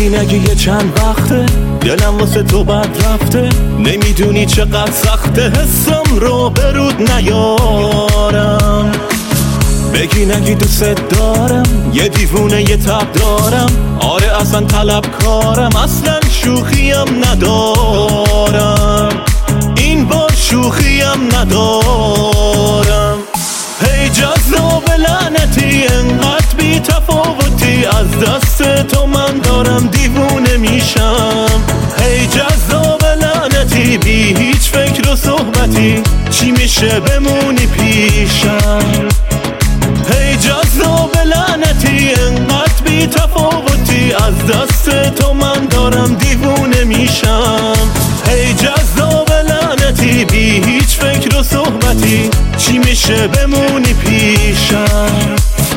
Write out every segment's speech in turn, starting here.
بگی نگی یه چند وقته دلم واسه تو بد رفته، نمیدونی چقدر سخته حسم رو برود نیارم. بگی نگی دوست دارم، یه دیوونه یه تب دارم، آره اصلا طلبکارم، اصلا شوخیم ندارم، این بار شوخیم ندارم. هی جذاب لعنتی انقدر بی تفاوتی، از دست تو من دارم دیوونه میشم. هی جذاب لعنتی بی هیچ فکر و صحبتی، چی میشه بمونی پیشم. هی جذاب لعنتی انقدر بی تفاوتی، از دست تو من دارم دیوونه میشم. هی جذاب لعنتی بی هیچ فکر و صحبتی، چی میشه بمونی پیشم.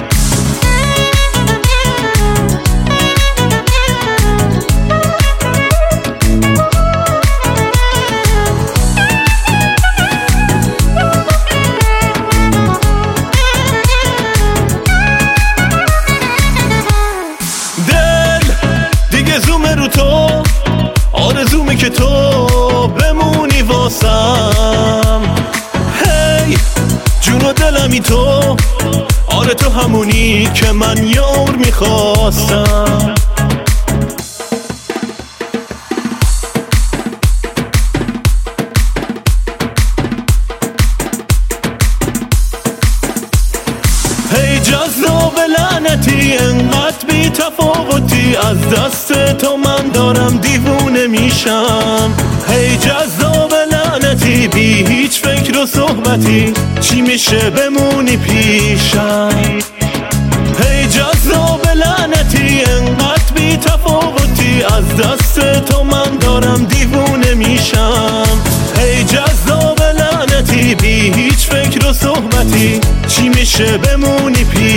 زومه رو تو، آرزومه که تو بمونی واسم. هی جون و دلمی تو، آره تو همونی که من یه عمر میخواستم. هی جذاب لعنتی انقدر بی تفاوتی، از دست تو من دارم دیوونه میشم. هی جذاب لعنتی بی هیچ فکر و صحبتی، چی میشه بمونی پیشم. هی جذاب لعنتی انقدر بی تفاوتی، از دست تو من دارم دیوونه میشم. هی جذاب لعنتی بی هیچ فکر و صحبتی، چی میشه بمونی پیشم.